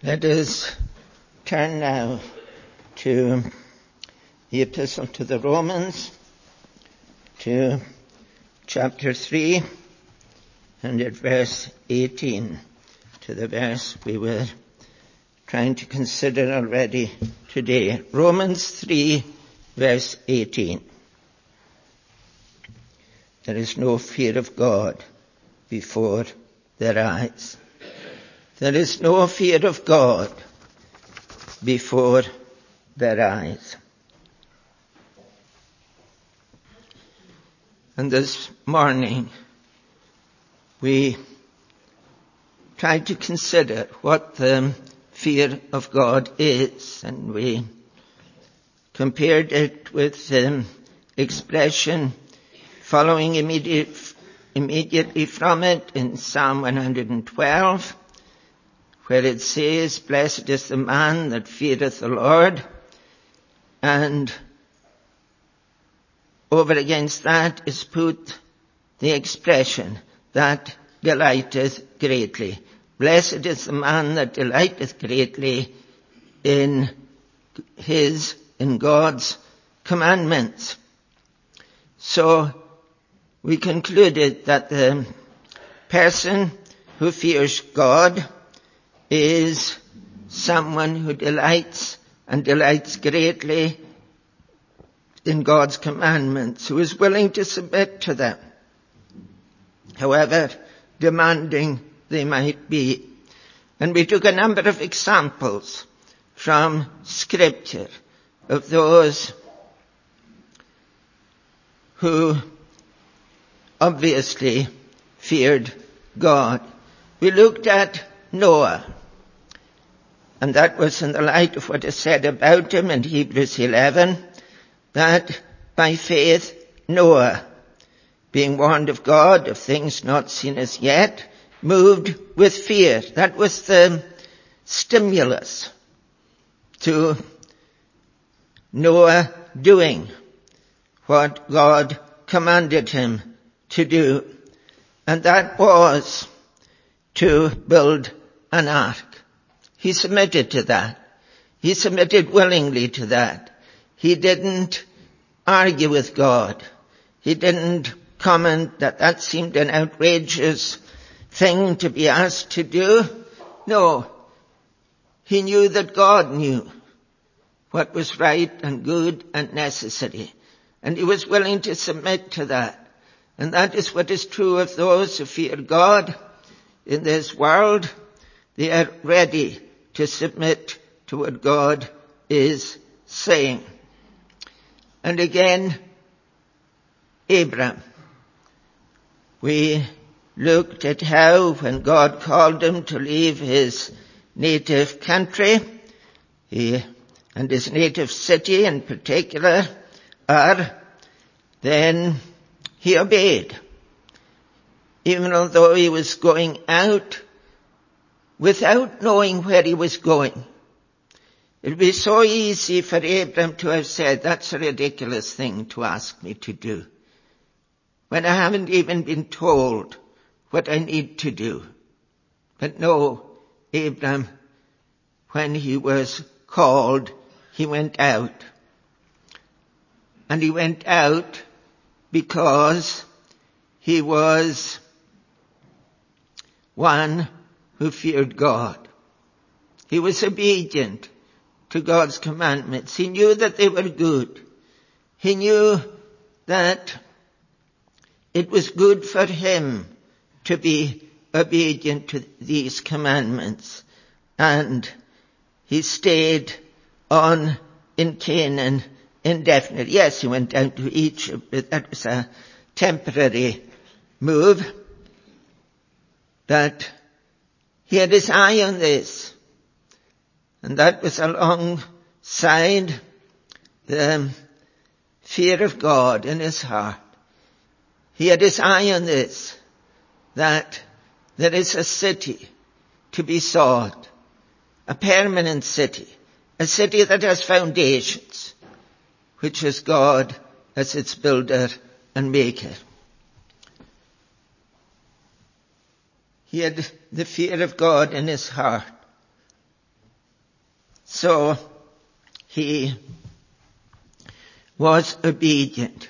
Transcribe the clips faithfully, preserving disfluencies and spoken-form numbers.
Let us turn now to the Epistle to the Romans, to chapter three, and at verse eighteen, to the verse we were trying to consider already today. Romans three, verse eighteen. There is no fear of God before their eyes. There is no fear of God before their eyes. And this morning we tried to consider what the fear of God is, and we compared it with the expression following immediate, immediately from it in Psalm one hundred twelve, where it says, "Blessed is the man that feareth the Lord," and over against that is put the expression, "that delighteth greatly." Blessed is the man that delighteth greatly in his, in God's commandments. So we concluded that the person who fears God is someone who delights and delights greatly in God's commandments, who is willing to submit to them, however demanding they might be. And we took a number of examples from Scripture of those who obviously feared God. We looked at Noah, and that was in the light of what is said about him in Hebrews eleven, that by faith Noah, being warned of God of things not seen as yet, moved with fear. That was the stimulus to Noah doing what God commanded him to do, and that was to build an ark. He submitted to that. He submitted willingly to that. He didn't argue with God. He didn't comment that that seemed an outrageous thing to be asked to do. No. He knew that God knew what was right and good and necessary, and he was willing to submit to that. And that is what is true of those who fear God in this world. They are ready to submit to what God is saying. And again, Abraham. We looked at how when God called him to leave his native country, he, and his native city in particular, Ur, then he obeyed. Even although he was going out without knowing where he was going. It would be so easy for Abraham to have said, "That's a ridiculous thing to ask me to do, when I haven't even been told what I need to do." But no, Abraham, when he was called, he went out. And he went out because he was one who feared God. He was obedient to God's commandments. He knew that they were good. He knew that it was good for him to be obedient to these commandments. And he stayed on in Canaan indefinitely. Yes, he went down to Egypt, but that was a temporary move. But he had his eye on this. And that was alongside the fear of God in his heart. He had his eye on this, that there is a city to be sought, a permanent city, a city that has foundations, which is God as its builder and maker. He had the fear of God in his heart. So he was obedient.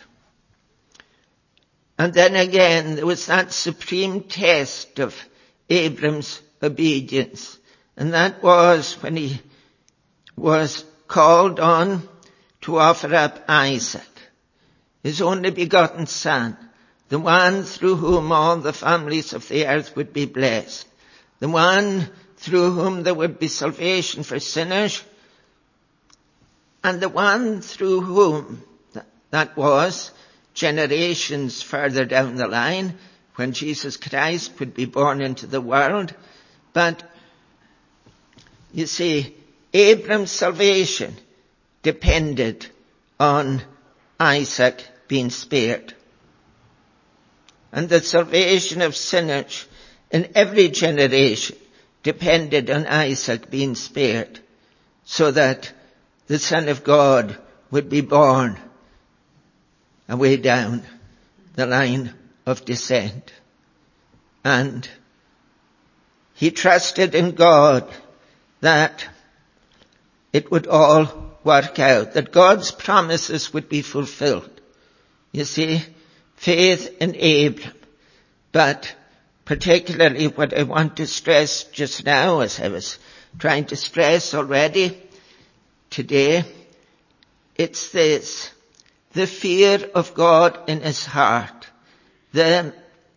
And then again, there was that supreme test of Abram's obedience. And that was when he was called on to offer up Isaac, his only begotten son, the one through whom all the families of the earth would be blessed, the one through whom there would be salvation for sinners, and the one through whom, that was, generations further down the line, when Jesus Christ would be born into the world. But, you see, Abram's salvation depended on Isaac being spared. And the salvation of sinners in every generation depended on Isaac being spared, so that the Son of God would be born away down the line of descent. And he trusted in God that it would all work out, that God's promises would be fulfilled. You see, faith in Abram. But particularly what I want to stress just now, as I was trying to stress already today, it's this: the fear of God in his heart, the,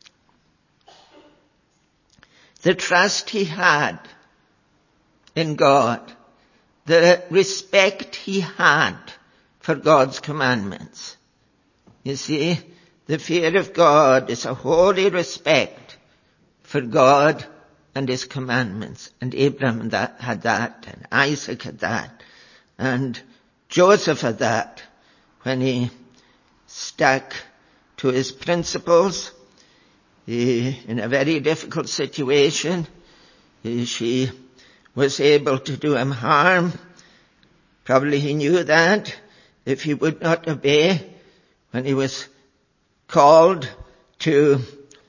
the trust he had in God, the respect he had for God's commandments. You see, the fear of God is a holy respect for God and his commandments. And Abraham that, had that, and Isaac had that, and Joseph had that when he stuck to his principles. He, in a very difficult situation, he, she was able to do him harm. Probably he knew that if he would not obey when he was called to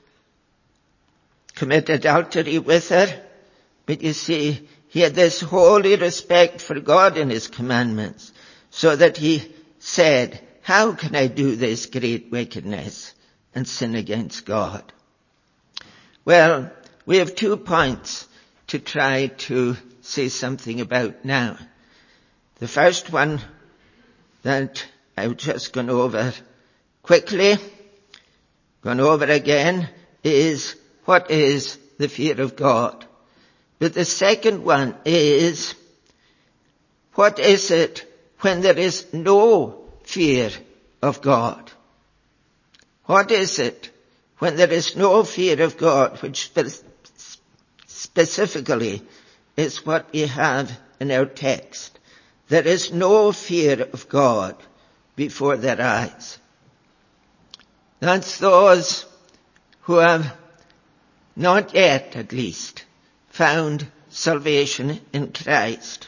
commit adultery with her. But you see, he had this holy respect for God and his commandments, so that he said, how can I do this great wickedness and sin against God? Well, we have two points to try to say something about now. The first one that I've just gone over quickly, gone over again, is what is the fear of God? But the second one is, what is it when there is no fear of God? What is it when there is no fear of God, which spe- specifically is what we have in our text? There is no fear of God before their eyes. That's those who have not yet, at least, found salvation in Christ.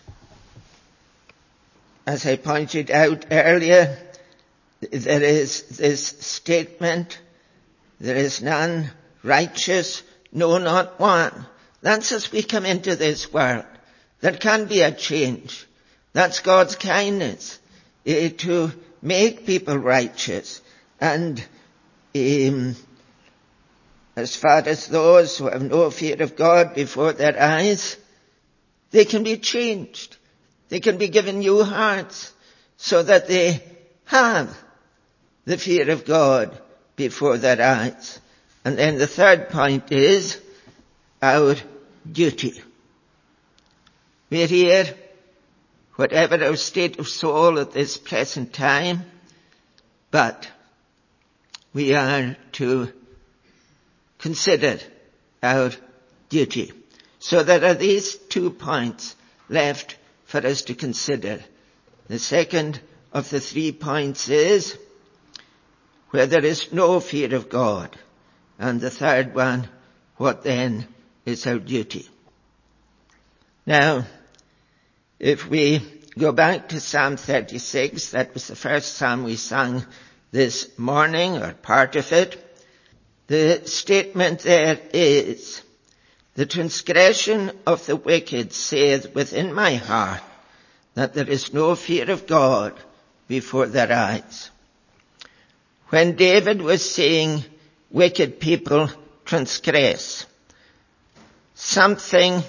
As I pointed out earlier, there is this statement, there is none righteous, no, not one. That's as we come into this world. There can be a change. That's God's kindness, eh, to make people righteous. And um, as far as those who have no fear of God before their eyes, they can be changed. They can be given new hearts so that they have the fear of God before their eyes. And then the third point is our duty. We're here, whatever our state of soul at this present time, but we are to consider our duty. So there are these two points left for us to consider. The second of the three points is where there is no fear of God. And the third one, what then is our duty? Now, if we go back to Psalm thirty-six, that was the first psalm we sang this morning, or part of it. The statement there is, the transgression of the wicked saith within my heart, that there is no fear of God before their eyes. When David was seeing wicked people transgress, something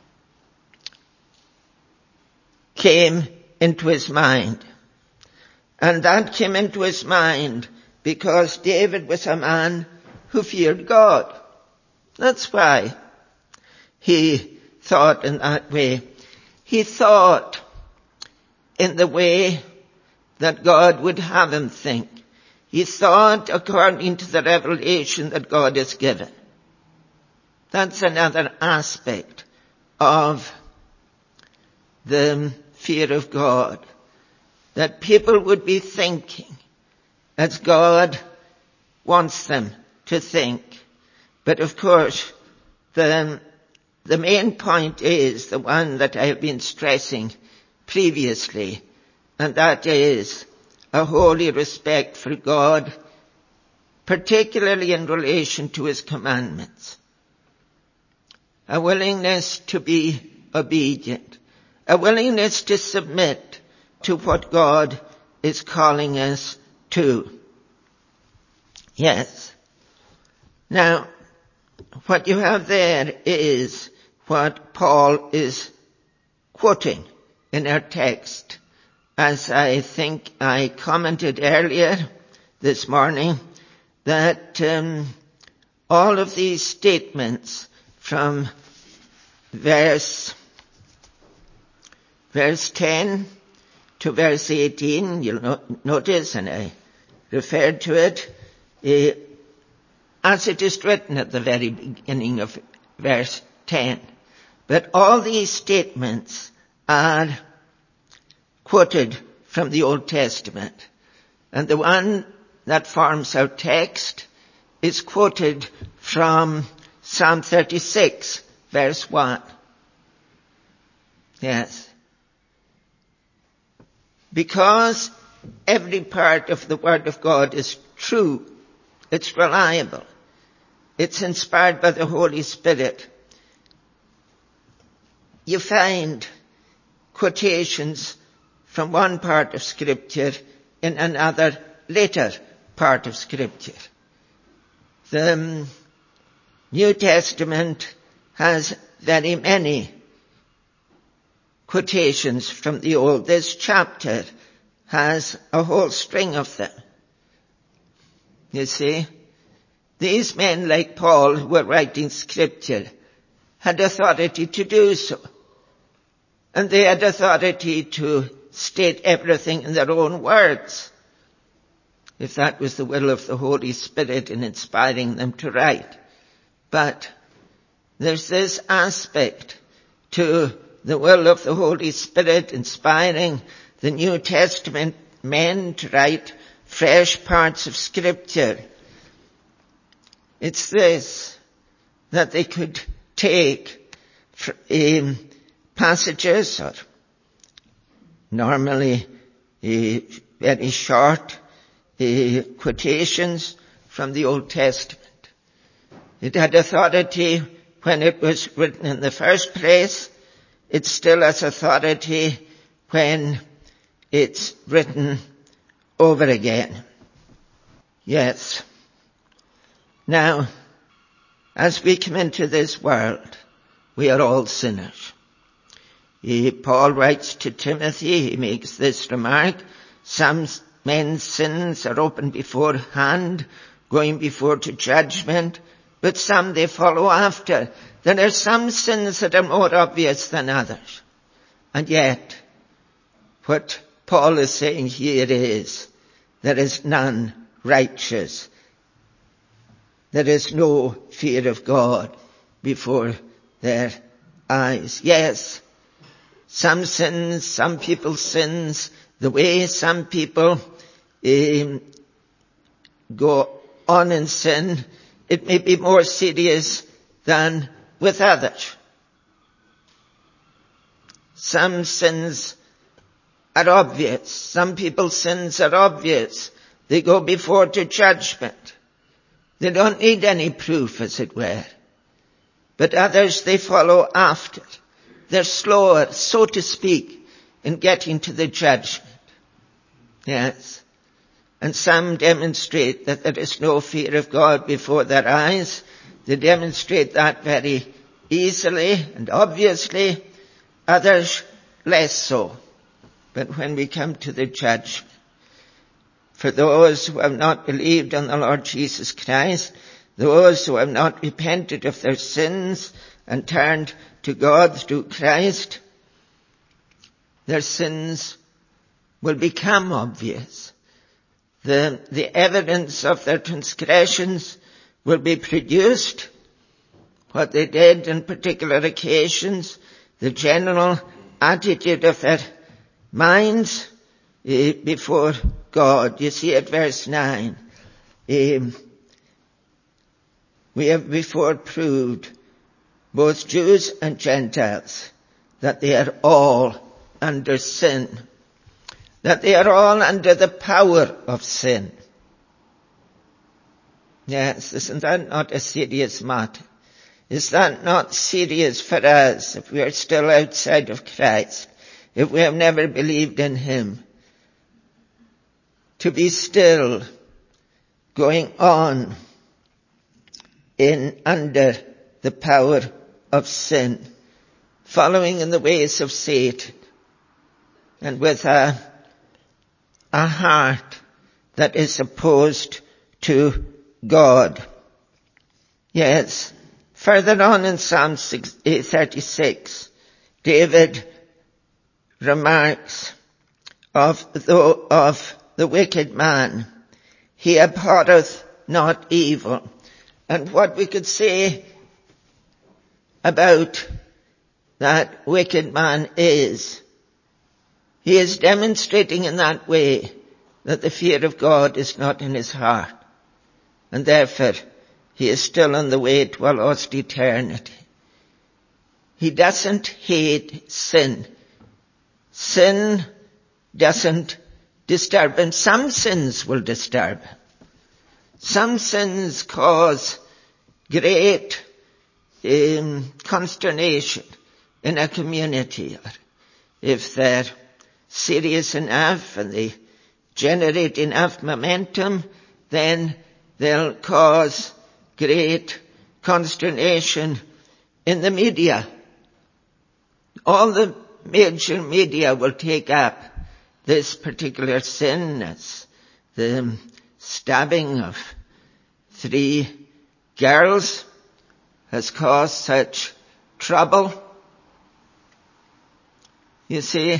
came into his mind. And that came into his mind because David was a man who feared God. That's why he thought in that way. He thought in the way that God would have him think. He thought according to the revelation that God has given. That's another aspect of the fear of God. That people would be thinking as God wants them to think. But of course, the, the main point is the one that I have been stressing previously, and that is a holy respect for God, particularly in relation to his commandments. A willingness to be obedient. A willingness to submit to what God is calling us to. Yes. Now, what you have there is what Paul is quoting in our text. As I think I commented earlier this morning, that um, all of these statements from verse verse ten to verse eighteen, you'll no- notice, and I referred to it, uh, as it is written at the very beginning of verse ten. But all these statements are quoted from the Old Testament. And the one that forms our text is quoted from Psalm thirty-six, verse one. Yes. Because every part of the Word of God is true, it's reliable, it's inspired by the Holy Spirit, you find quotations from one part of Scripture in another later part of Scripture. The um, New Testament has very many quotations from the Old. This chapter has a whole string of them. You see, these men like Paul who were writing Scripture had authority to do so. And they had authority to state everything in their own words, if that was the will of the Holy Spirit in inspiring them to write. But there's this aspect to the will of the Holy Spirit inspiring the New Testament men to write fresh parts of Scripture. It's this, that they could take um, passages, or normally uh, very short uh, quotations from the Old Testament. It had authority when it was written in the first place. It still has authority when it's written over again. Yes. Now, as we come into this world, we are all sinners. He, Paul writes to Timothy, he makes this remark, some men's sins are open beforehand, going before to judgment, but some they follow after. There are some sins that are more obvious than others. And yet, what Paul is saying here is, there is none righteous. There is no fear of God before their eyes. Yes, some sins, some people's sins, the way some people um, go on in sin, it may be more serious than with others. Some sins are obvious. Some people's sins are obvious. They go before to judgment. They don't need any proof, as it were. But others they follow after. They're slower, so to speak, in getting to the judgment. Yes. And some demonstrate that there is no fear of God before their eyes. They demonstrate that very easily and obviously. Others less so. But when we come to the judgment, for those who have not believed on the Lord Jesus Christ, those who have not repented of their sins and turned to God through Christ, their sins will become obvious. The, the evidence of their transgressions will be produced. What they did on particular occasions, the general attitude of their minds uh, before God. You see at verse nine, um, we have before proved, both Jews and Gentiles, that they are all under sin, that they are all under the power of sin. Yes, isn't that not a serious matter? Is that not serious for us if we are still outside of Christ, if we have never believed in Him? To be still going on in under the power of sin, following in the ways of Satan, and with a, a heart that is opposed to God. Yes. Further on in Psalm thirty-six, David remarks of the, of the wicked man, he abhorreth not evil. And what we could say about that wicked man is, he is demonstrating in that way that the fear of God is not in his heart. And therefore, he is still on the way to a lost eternity. He doesn't hate sin. Sin doesn't disturb him. Some sins will disturb him. Some sins cause great um, consternation in a community. If they're serious enough and they generate enough momentum, then they'll cause great consternation in the media. All the major media will take up this particular sin as the stabbing of three girls has caused such trouble. You see,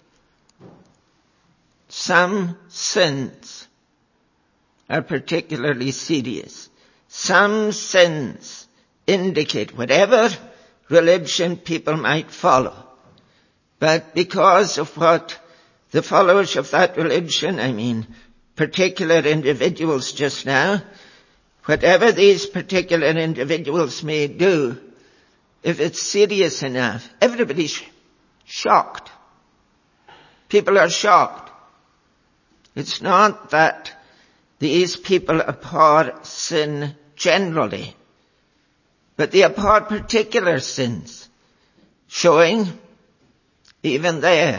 some sins are particularly serious. Some sins indicate whatever religion people might follow. But because of what the followers of that religion, I mean particular individuals just now, whatever these particular individuals may do, if it's serious enough, everybody's shocked. People are shocked. It's not that these people abhor sin generally, but they abhor particular sins, showing even there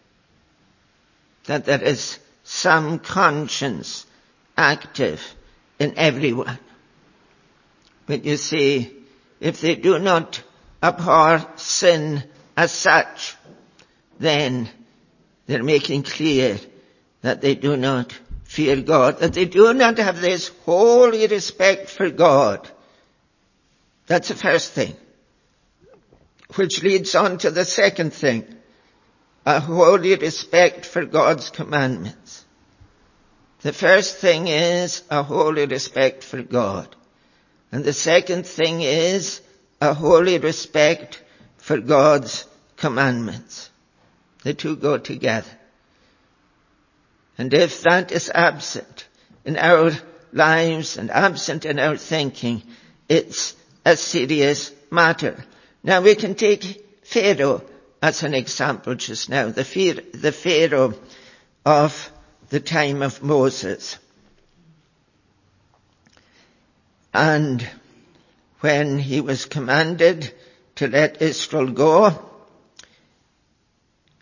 that there is some conscience active in everyone. But you see, if they do not abhor sin as such, then they're making clear that they do not fear God, that they do not have this holy respect for God. That's the first thing. Which leads on to the second thing, a holy respect for God's commandments. The first thing is a holy respect for God. And the second thing is a holy respect for God's commandments. The two go together. And if that is absent in our lives and absent in our thinking, it's a serious matter. Now we can take Pharaoh as an example just now, the, the Pharaoh of the time of Moses. And when he was commanded to let Israel go,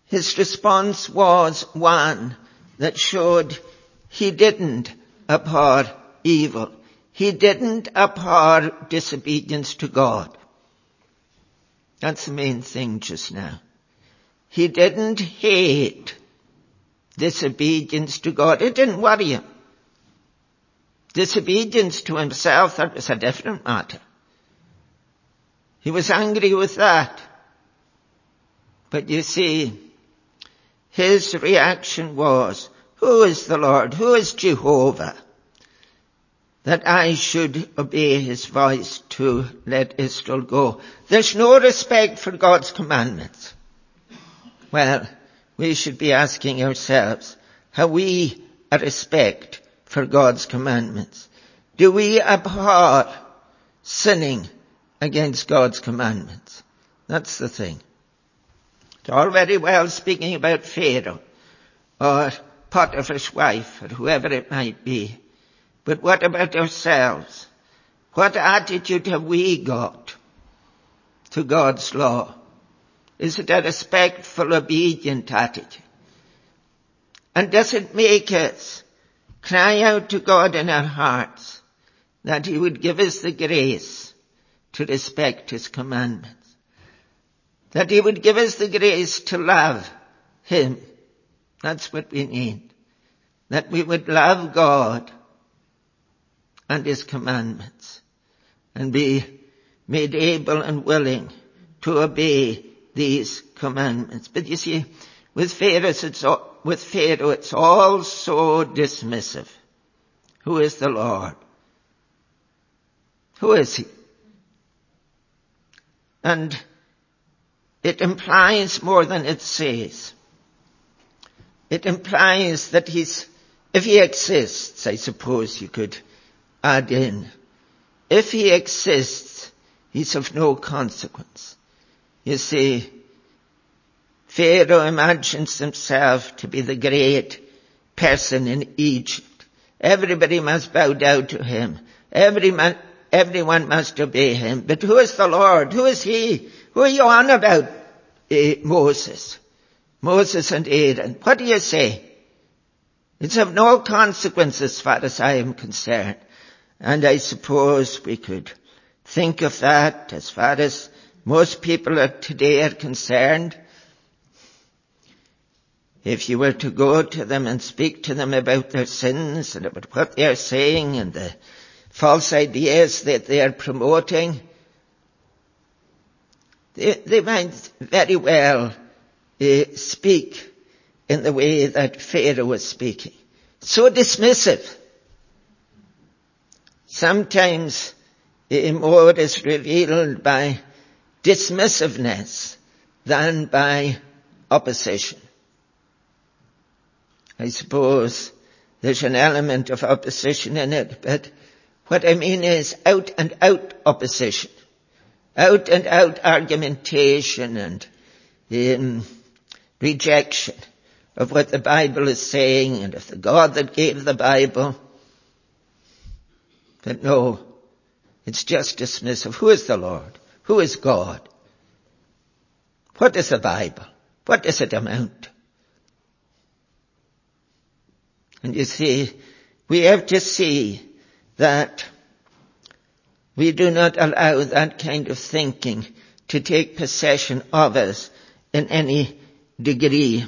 His response was one that showed he didn't abhor evil. He didn't abhor disobedience to God. That's the main thing just now. He didn't hate disobedience to God. It didn't worry him. Disobedience to himself, that was a different matter. He was angry with that. But you see, his reaction was, who is the Lord? Who is Jehovah? That I should obey his voice to let Israel go. There's no respect for God's commandments. Well, we should be asking ourselves, have we a respect for God's commandments? Do we abhor sinning against God's commandments? That's the thing. It's all very well speaking about Pharaoh or Potiphar's wife or whoever it might be. But what about ourselves? What attitude have we got to God's law? Is it a respectful, obedient attitude? And does it make us cry out to God in our hearts that he would give us the grace to respect his commandments? That he would give us the grace to love him. That's what we need. That we would love God and his commandments and be made able and willing to obey these commandments. But you see, with Pharaoh, it's all, with Pharaoh, it's all so dismissive. Who is the Lord? Who is he? And it implies more than it says. It implies that he's, if he exists, I suppose you could add in, if he exists, he's of no consequence. You see, Pharaoh imagines himself to be the great person in Egypt. Everybody must bow down to him. Every man, everyone must obey him. But who is the Lord? Who is he? Who are you on about, uh, Moses? Moses and Aaron. What do you say? It's of no consequence as far as I am concerned. And I suppose we could think of that as far as most people are today are concerned. If you were to go to them and speak to them about their sins and about what they are saying and the false ideas that they are promoting, they, they might very well uh, speak in the way that Pharaoh was speaking. So dismissive. Sometimes uh, more is revealed by dismissiveness than by opposition. I suppose there's an element of opposition in it, but what I mean is out and out opposition. Out and out argumentation and um, rejection of what the Bible is saying and of the God that gave the Bible. But no, it's just dismissive. Who is the Lord? Who is God? What is the Bible? What does it amount to? And you see, we have to see that we do not allow that kind of thinking to take possession of us in any degree.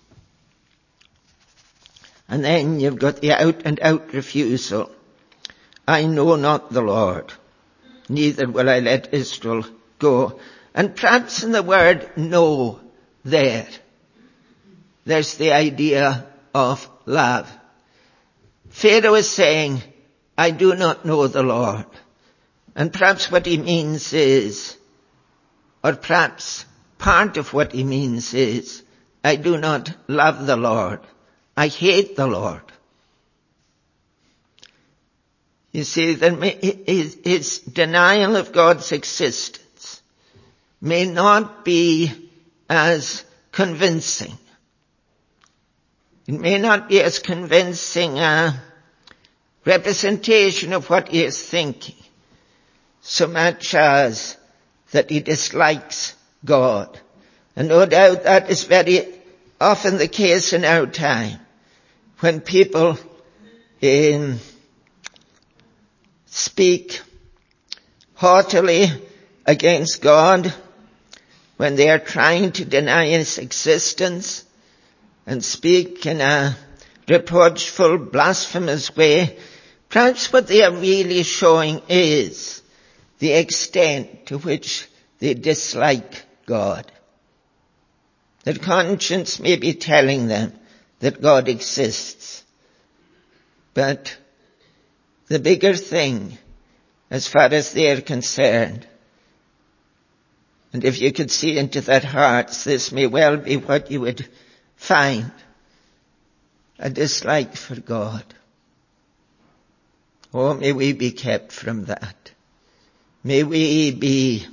And then you've got the out and out refusal. I know not the Lord, neither will I let Israel go. And perhaps in the word know there, there's the idea of love. Pharaoh is saying, I do not know the Lord. And perhaps what he means is, or perhaps part of what he means is, I do not love the Lord. I hate the Lord. You see, that his, his denial of God's existence may not be as convincing. It may not be as convincing a representation of what he is thinking, so much as that he dislikes God. And no doubt that is very often the case in our time when people um, speak haughtily against God, when they are trying to deny his existence and speak in a reproachful, blasphemous way. Perhaps what they are really showing is the extent to which they dislike God. Their conscience may be telling them that God exists. But the bigger thing, as far as they are concerned, and if you could see into their hearts, this may well be what you would find: a dislike for God. Oh, may we be kept from that. May we be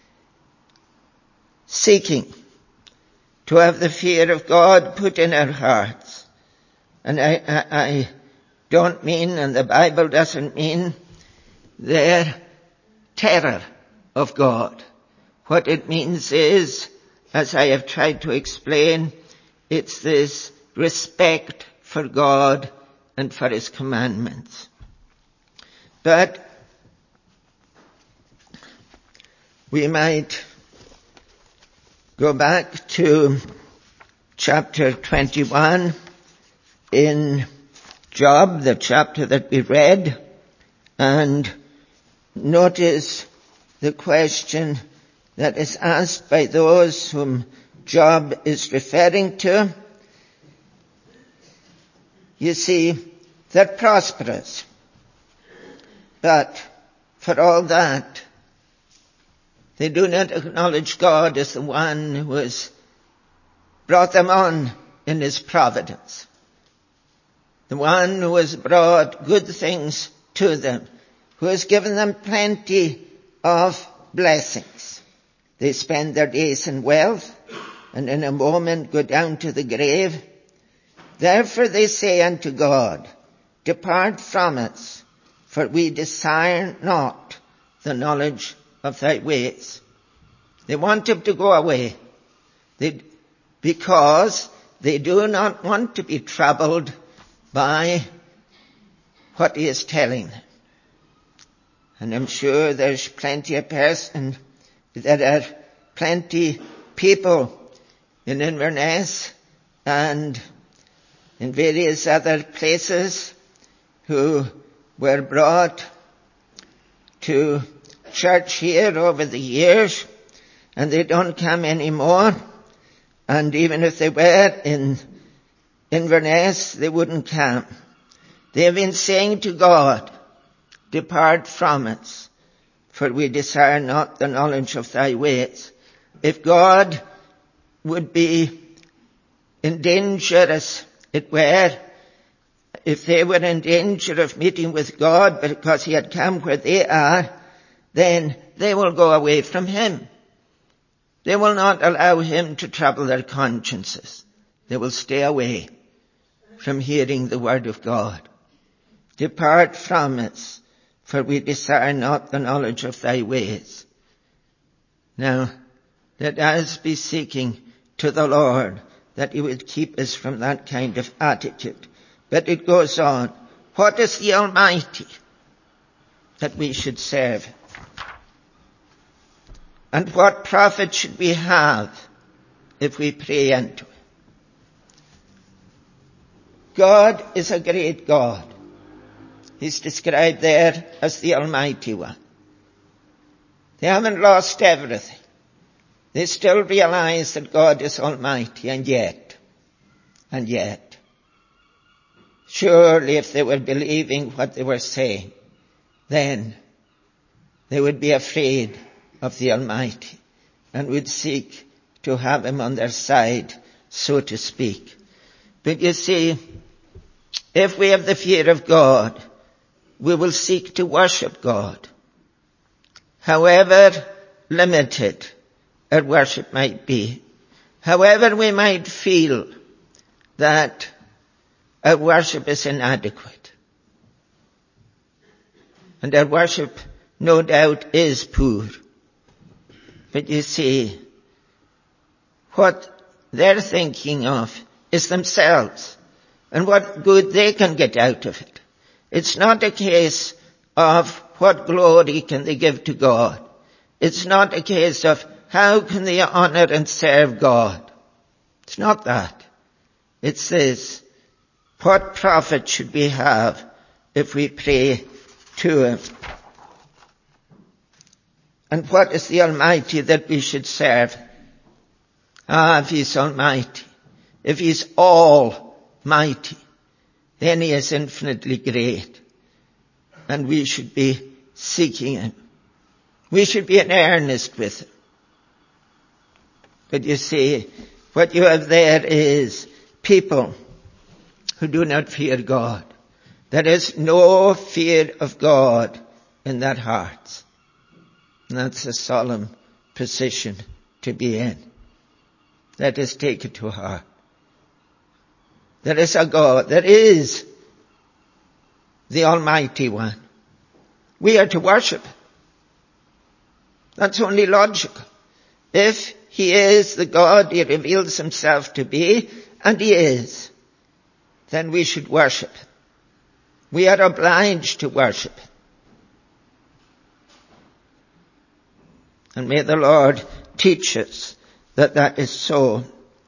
seeking to have the fear of God put in our hearts. And I, I, I don't mean, and the Bible doesn't mean, their terror of God. What it means is, as I have tried to explain, it's this respect for God and for his commandments. But we might go back to chapter twenty-one in Job, the chapter that we read, and notice the question that is asked by those whom Job is referring to. You see, they're prosperous, but for all that, they do not acknowledge God as the one who has brought them on in his providence, the one who has brought good things to them, who has given them plenty of blessings. They spend their days in wealth and in a moment go down to the grave. Therefore they say unto God, depart from us, for we desire not the knowledge of thy ways. They want him to go away they, because they do not want to be troubled by what he is telling them. And I'm sure there's plenty of person, there are plenty people in Inverness and in various other places who were brought to church here over the years, and they don't come anymore. And even if they were in Inverness, they wouldn't come. They have been saying to God, depart from us, for we desire not the knowledge of thy ways. If God would be in danger, as it were, if they were in danger of meeting with God because he had come where they are, then they will go away from him. They will not allow him to trouble their consciences. They will stay away from hearing the word of God. Depart from us, for we desire not the knowledge of thy ways. Now, let us be seeking to the Lord that he would keep us from that kind of attitude. But it goes on. What is the Almighty that we should serve? And what profit should we have if we pray unto him? God is a great God. He's described there as the Almighty One. They haven't lost everything. They still realize that God is Almighty, and yet, and yet, surely if they were believing what they were saying, then they would be afraid of the Almighty and would seek to have him on their side, so to speak. But you see, if we have the fear of God, we will seek to worship God, however limited our worship might be, however we might feel that our worship is inadequate. And our worship, no doubt, is poor. But you see, what they're thinking of is themselves and what good they can get out of it. It's not a case of what glory can they give to God. It's not a case of how can they honor and serve God. It's not that. It's this. What profit should we have if we pray to Him? And what is the Almighty that we should serve? Ah, if He's Almighty, if He's Almighty, then He is infinitely great. And we should be seeking Him. We should be in earnest with Him. But you see, what you have there is people who do not fear God. There is no fear of God in their hearts. And that's a solemn position to be in. Let us take it to heart. There is a God. There is the Almighty One. We are to worship Him. That's only logical. If He is the God He reveals Himself to be, and He is, then we should worship Him. We are obliged to worship Him. And may the Lord teach us that that is so.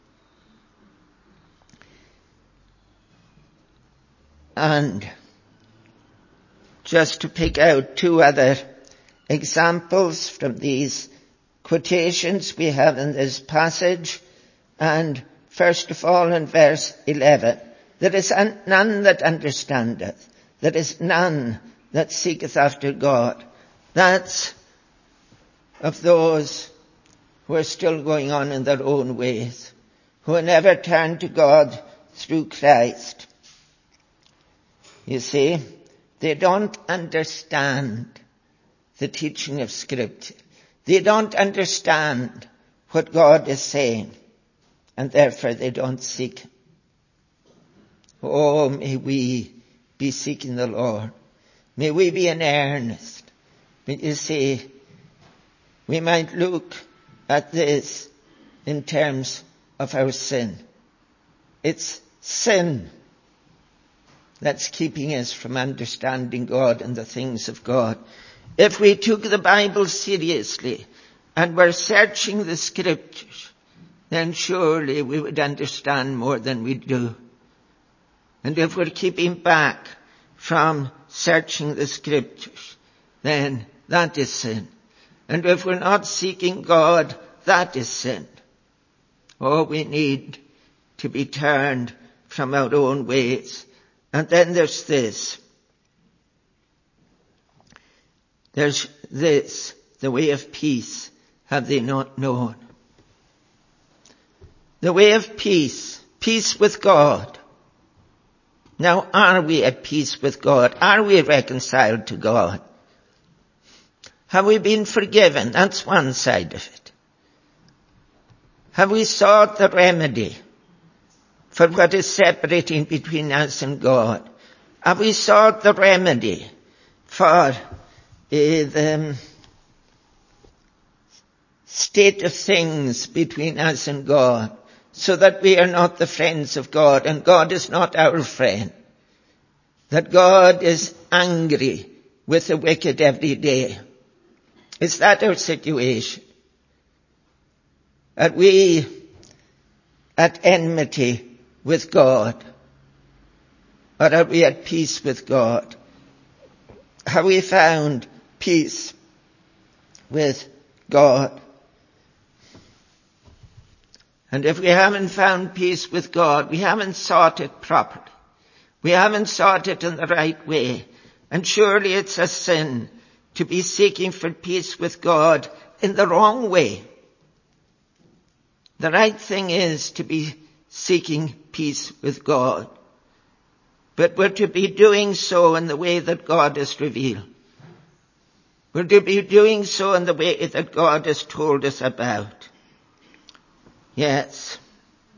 And just to pick out two other examples from these quotations we have in this passage, and first of all in verse eleven, there is none that understandeth, there is none that seeketh after God. That's of those who are still going on in their own ways, who have never turned to God through Christ. You see, they don't understand the teaching of Scripture. They don't understand what God is saying, and therefore they don't seek Him. Oh, may we be seeking the Lord. May we be in earnest. But you see, we might look at this in terms of our sin. It's sin that's keeping us from understanding God and the things of God. If we took the Bible seriously and were searching the Scriptures, then surely we would understand more than we do. And if we're keeping back from searching the Scriptures, then that is sin. And if we're not seeking God, that is sin. Oh, we need to be turned from our own ways. And then there's this. There's this, the way of peace have they not known. The way of peace, peace with God. Now, are we at peace with God? Are we reconciled to God? Have we been forgiven? That's one side of it. Have we sought the remedy for what is separating between us and God? Have we sought the remedy for uh, the state of things between us and God, so that we are not the friends of God and God is not our friend? That God is angry with the wicked every day. Is that our situation? Are we at enmity with God? Or are we at peace with God? Have we found peace with God? And if we haven't found peace with God, we haven't sought it properly. We haven't sought it in the right way. And surely it's a sin to be seeking for peace with God in the wrong way. The right thing is to be seeking peace with God. But we're to be doing so in the way that God has revealed. We're to be doing so in the way that God has told us about. Yes.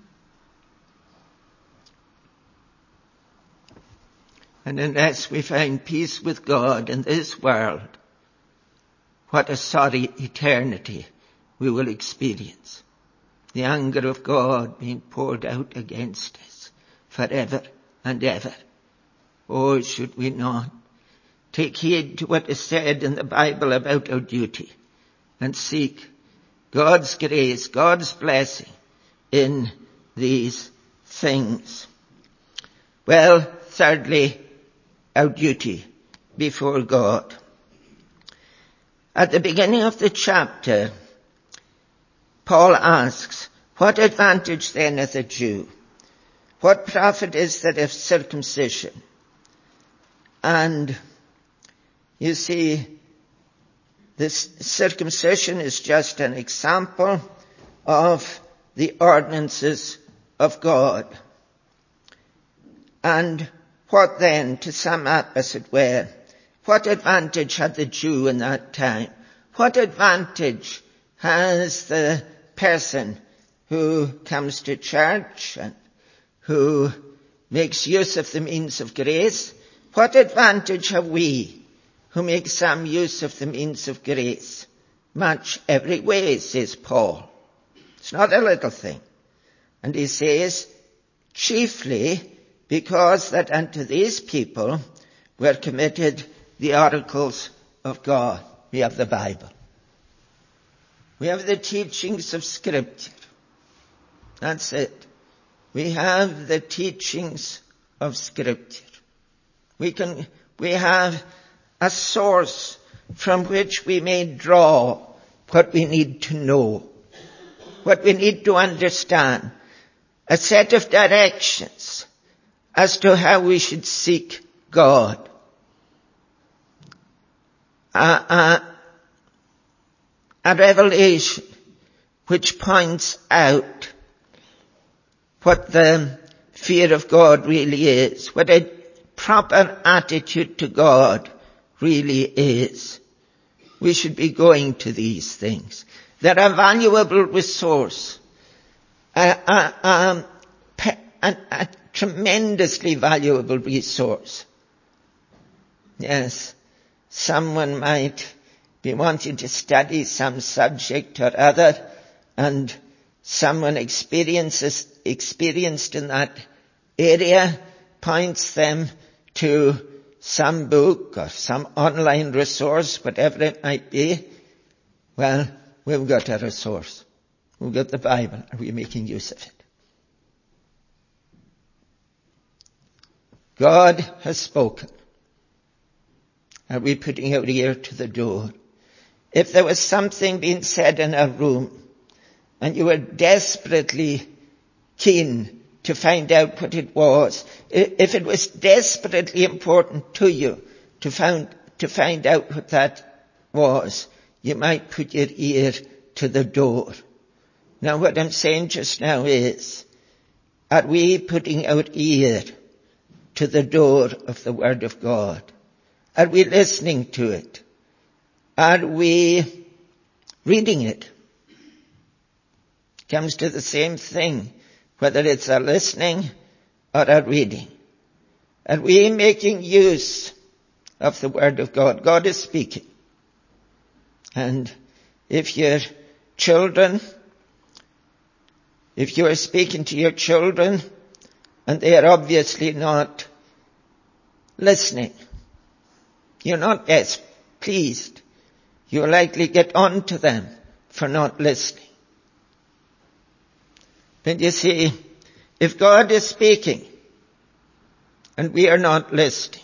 And unless we find peace with God in this world, what a sorry eternity we will experience. the anger of God being poured out against us forever and ever. Oh, should we not take heed to what is said in the Bible about our duty and seek God's grace, God's blessing in these things. Well, thirdly, our duty before God. At the beginning of the chapter, Paul asks, what advantage then is a Jew? What profit is there of circumcision? And you see, this circumcision is just an example of the ordinances of God. And what then, to sum up as it were, what advantage had the Jew in that time? What advantage has the person who comes to church and who makes use of the means of grace? What advantage have we who make some use of the means of grace? Much every way, says Paul. It's not a little thing. And he says, chiefly because that unto these people were committed the oracles of God. We have the Bible. We have the teachings of Scripture. That's it. We have the teachings of Scripture. We can, we have a source from which we may draw what we need to know, what we need to understand, a set of directions as to how we should seek God. A, a, a revelation which points out what the fear of God really is, what a proper attitude to God really is. We should be going to these things. They're a valuable resource, a, a, a, a, a tremendously valuable resource. Yes, someone might be wanting to study some subject or other, and someone experiences, experienced in that area points them to some book or some online resource, whatever it might be. Well, we've got a resource. We've got the Bible. Are we making use of it? God has spoken. Are we putting our ear to the door? If there was something being said in a room and you were desperately keen to find out what it was, if it was desperately important to you to find, to find out what that was, you might put your ear to the door. Now what I'm saying just now is, are we putting our ear to the door of the Word of God? Are we listening to it? Are we reading it? It comes to the same thing, whether it's a listening or a reading. Are we making use of the Word of God? God is speaking. And if your children, if you are speaking to your children and they are obviously not listening, you're not as pleased, you'll likely get on to them for not listening. But you see, if God is speaking and we are not listening,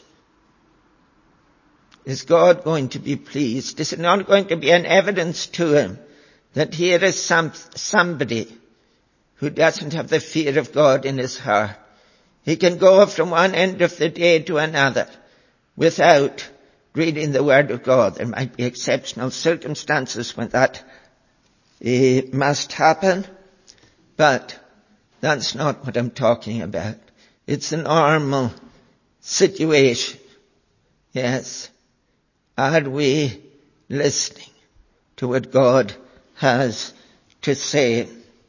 is God going to be pleased? Is it not going to be an evidence to him that here is some, somebody who doesn't have the fear of God in his heart? He can go from one end of the day to another without reading the Word of God. There might be exceptional circumstances when that uh, must happen, but that's not what I'm talking about. It's a normal situation. Yes. Are we listening to what God has to say?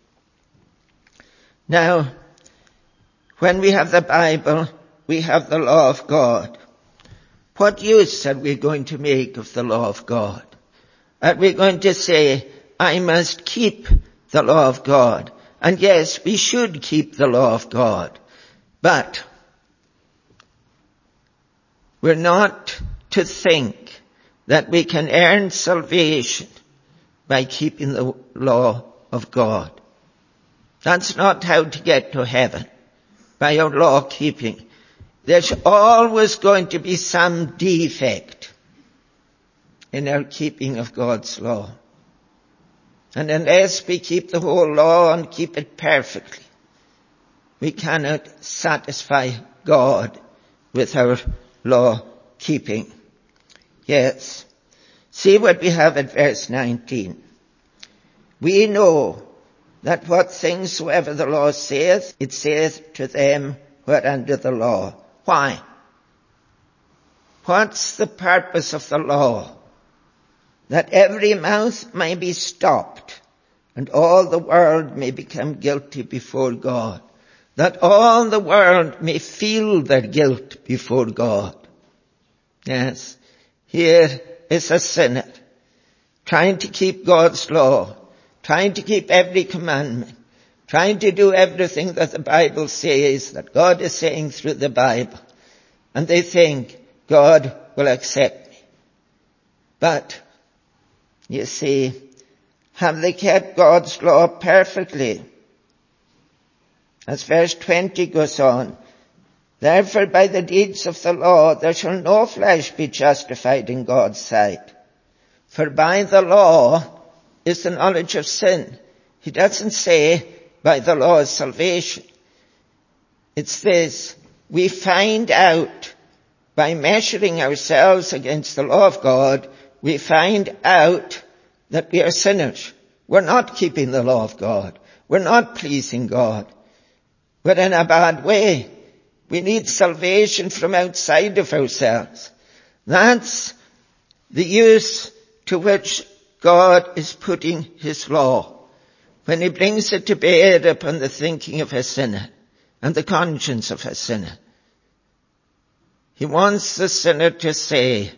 Now, when we have the Bible, we have the law of God. What use are we going to make of the law of God? Are we going to say, I must keep the law of God. And yes, we should keep the law of God. But we're not to think that we can earn salvation by keeping the law of God. That's not how to get to heaven, by our law keeping. There's always going to be some defect in our keeping of God's law. And unless we keep the whole law and keep it perfectly, we cannot satisfy God with our law keeping. Yes. See what we have at verse nineteen. We know that what things soever the law saith, it saith to them who are under the law. Why? What's the purpose of the law? That every mouth may be stopped and all the world may become guilty before God. That all the world may feel their guilt before God. Yes, here is a sinner trying to keep God's law, trying to keep every commandment, trying to do everything that the Bible says, that God is saying through the Bible. And they think God will accept me. But, you see, have they kept God's law perfectly? As verse twenty goes on, therefore by the deeds of the law there shall no flesh be justified in God's sight. For by the law is the knowledge of sin. He doesn't say by the law is salvation. It's this, we find out by measuring ourselves against the law of God, we find out that we are sinners. We're not keeping the law of God. We're not pleasing God. We're in a bad way. We need salvation from outside of ourselves. That's the use to which God is putting his law when he brings it to bear upon the thinking of a sinner and the conscience of a sinner. He wants the sinner to say,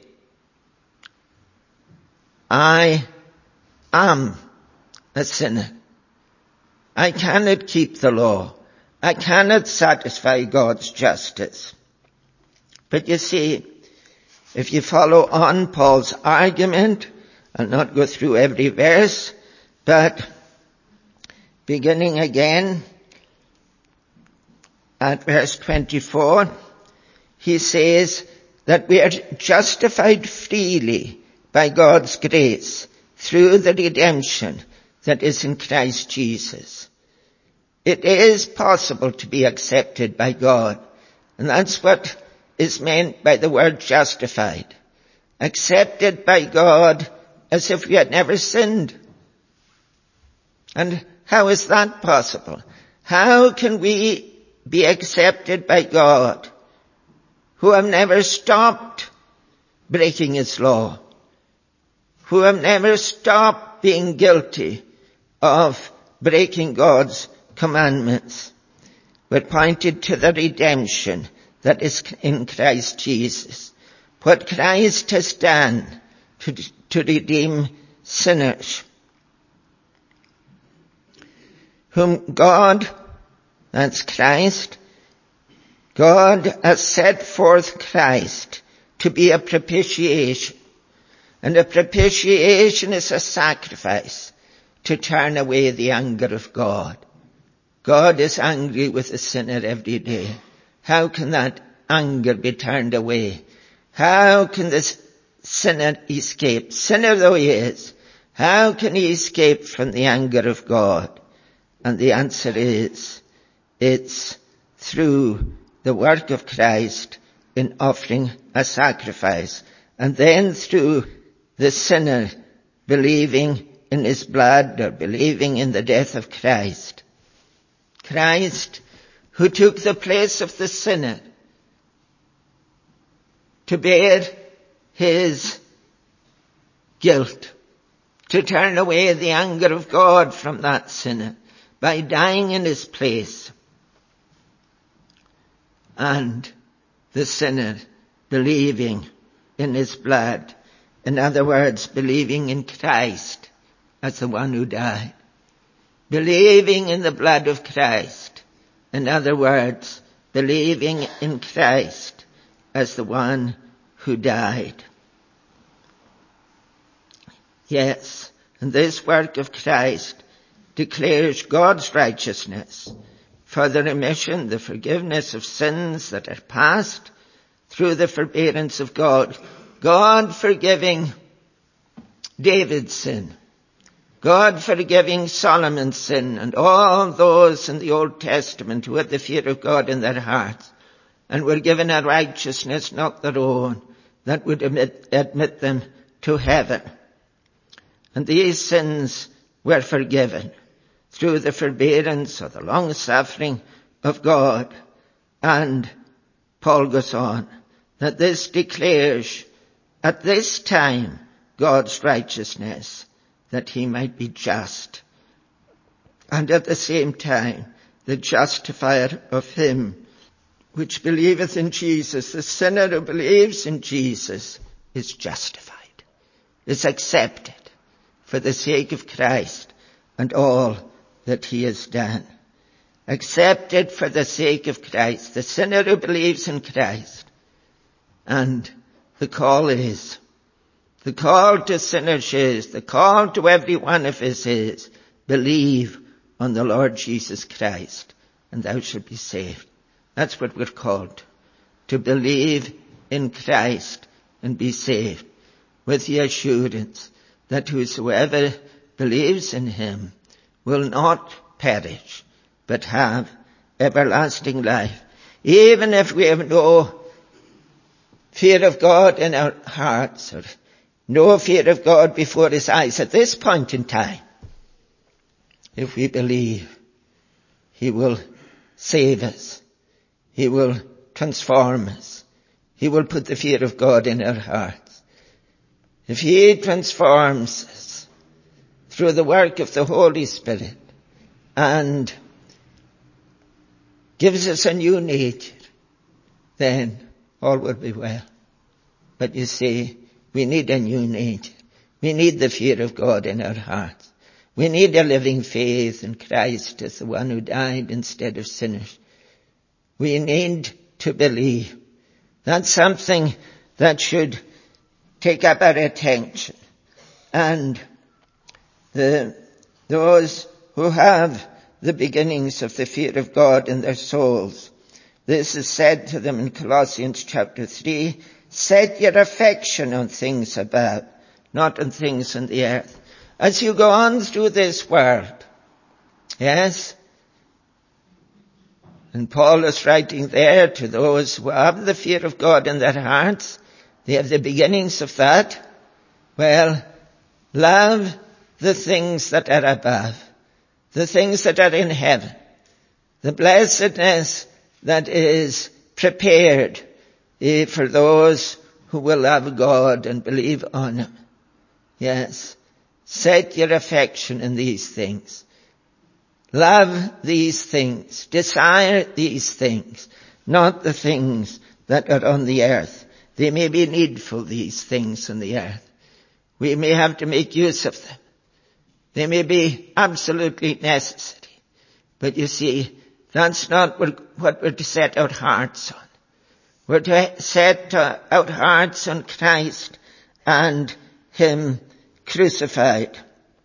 I am a sinner. I cannot keep the law. I cannot satisfy God's justice. But you see, if you follow on Paul's argument, I'll not go through every verse, but beginning again at verse twenty-four, he says that we are justified freely by God's grace through the redemption that is in Christ Jesus. It is possible to be accepted by God. And that's what is meant by the word justified. Accepted by God as if we had never sinned. And how is that possible? How can we be accepted by God who have never stopped breaking his law? Who have never stopped being guilty of breaking God's commandments. We're pointed to the redemption that is in Christ Jesus. What Christ has done to, to redeem sinners. Whom God, that's Christ, God has set forth Christ to be a propitiation. And a propitiation is a sacrifice to turn away the anger of God. God is angry with the sinner every day. How can that anger be turned away? How can this sinner escape? Sinner though he is, how can he escape from the anger of God? And the answer is, it's through the work of Christ in offering a sacrifice. And then through the sinner believing in his blood or believing in the death of Christ. Christ, who took the place of the sinner to bear his guilt, to turn away the anger of God from that sinner by dying in his place. And the sinner believing in his blood. In other words, believing in Christ as the one who died. believing in the blood of Christ. In other words, believing in Christ as the one who died. Yes, and this work of Christ declares God's righteousness for the remission, the forgiveness of sins that are past through the forbearance of God. God forgiving David's sin. God forgiving Solomon's sin and all those in the Old Testament who had the fear of God in their hearts and were given a righteousness not their own that would admit, admit them to heaven. And these sins were forgiven through the forbearance or the long suffering of God. And Paul goes on that this declares at this time God's righteousness, that he might be just, and at the same time the justifier of him which believeth in Jesus. The sinner who believes in Jesus is justified, is accepted for the sake of Christ and all that he has done. Accepted for the sake of Christ, the sinner who believes in Christ. And the call is, the call to sinners is, the call to every one of us is, believe on the Lord Jesus Christ and thou shalt be saved. That's what we're called, to believe in Christ and be saved, with the assurance that whosoever believes in him will not perish, but have everlasting life. Even if we have no fear of God in our hearts, or no fear of God before his eyes at this point in time, if we believe, he will save us. He will transform us. He will put the fear of God in our hearts. If he transforms us through the work of the Holy Spirit and gives us a new nature, then all will be well. But you see, we need a new nature. We need the fear of God in our hearts. We need a living faith in Christ as the one who died instead of sinners. We need to believe. That's something that should take up our attention. And the, those who have the beginnings of the fear of God in their souls, this is said to them in Colossians chapter three, set your affection on things above, not on things on the earth. As you go on through this world, yes, and Paul is writing there to those who have the fear of God in their hearts, they have the beginnings of that. Well, love the things that are above, the things that are in heaven, the blessedness that is prepared eh, for those who will love God and believe on him. Yes, set your affection in these things. Love these things, desire these things, not the things that are on the earth. They may be needful, these things on the earth. We may have to make use of them. They may be absolutely necessary. But you see, that's not what we're to set our hearts on. We're to set our hearts on Christ and him crucified.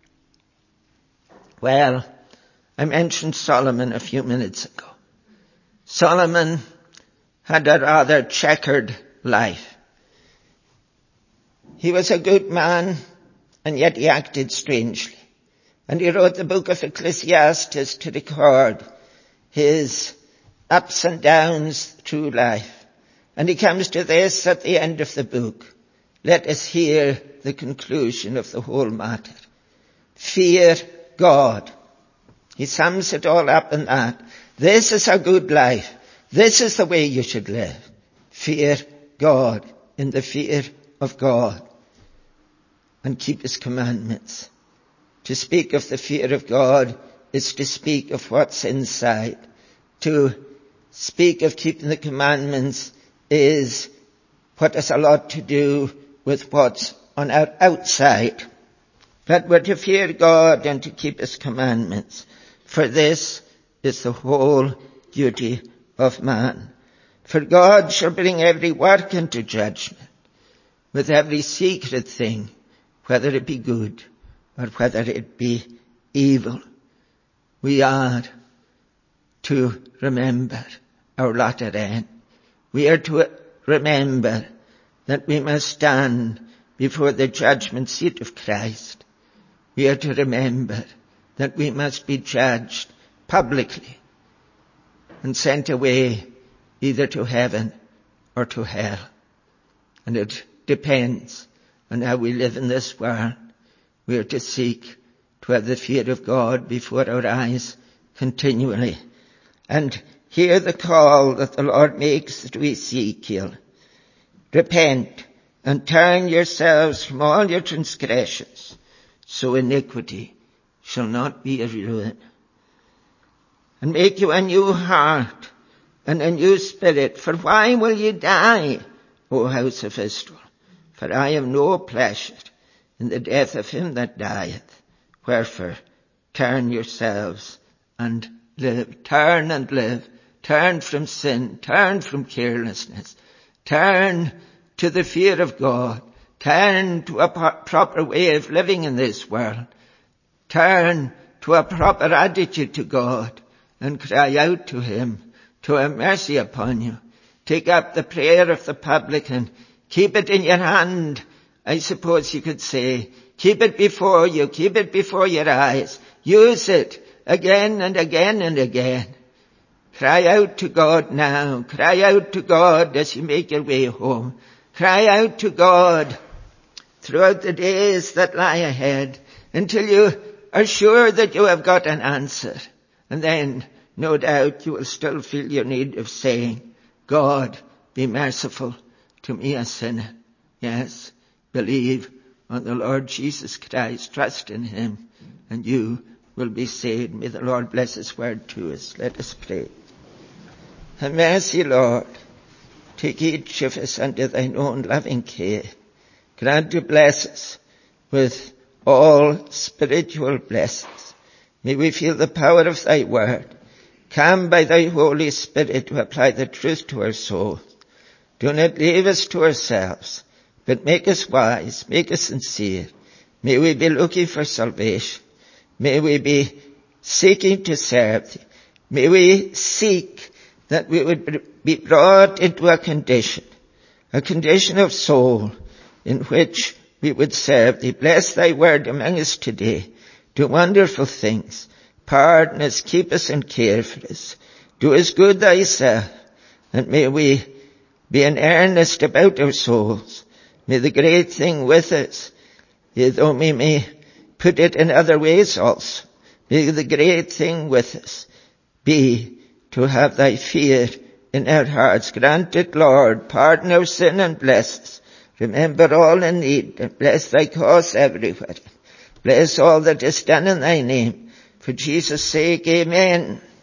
Well, I mentioned Solomon a few minutes ago. Solomon had a rather checkered life. He was a good man, and yet he acted strangely. And he wrote the book of Ecclesiastes to record his ups and downs through life. And he comes to this at the end of the book. Let us hear the conclusion of the whole matter. Fear God. He sums it all up in that. This is a good life. This is the way you should live. Fear God, in the fear of God, and keep his commandments. To speak of the fear of God is to speak of what's inside. To speak of keeping the commandments is what has a lot to do with what's on our outside. but we're to fear God and to keep his commandments. For this is the whole duty of man. For God shall bring every work into judgment, with every secret thing, whether it be good or whether it be evil. We are to remember our latter end. We are to remember that we must stand before the judgment seat of Christ. We are to remember that we must be judged publicly and sent away either to heaven or to hell. And it depends on how we live in this world. We are to seek to have the fear of God before our eyes continually. And hear the call that the Lord makes to Ezekiel. Repent and turn yourselves from all your transgressions, so iniquity shall not be a ruin. And make you a new heart and a new spirit. For why will ye die, O house of Israel? For I have no pleasure in the death of him that dieth. Wherefore, turn yourselves and live. Turn and live. Turn from sin. Turn from carelessness. Turn to the fear of God. Turn to a proper way of living in this world. Turn to a proper attitude to God and cry out to him to have mercy upon you. Take up the prayer of the publican. Keep it in your hand, I suppose you could say. Keep it before you. Keep it before your eyes. Use it again and again and again. Cry out to God now. Cry out to God as you make your way home. Cry out to God throughout the days that lie ahead until you are sure that you have got an answer. And then, no doubt, you will still feel your need of saying, God, be merciful to me, a sinner. Yes, believe on the Lord Jesus Christ, trust in him, and you will be saved. May the Lord bless his word to us. Let us pray. Have mercy, Lord. Take each of us under thine own loving care. Grant to bless us with all spiritual blessings. May we feel the power of thy word. Come by thy Holy Spirit to apply the truth to our souls. Do not leave us to ourselves, but make us wise, make us sincere. May we be looking for salvation. May we be seeking to serve thee. May we seek that we would be brought into a condition, a condition of soul in which we would serve thee. Bless thy word among us today. Do wonderful things. Pardon us, keep us and care for us. Do us good thyself, and may we be in earnest about our souls. May the great thing with us, though we may put it in other ways also, may the great thing with us be to have thy fear in our hearts. Grant it, Lord. Pardon our sin and bless us. Remember all in need, and bless thy cause everywhere. Bless all that is done in thy name. For Jesus' sake, amen.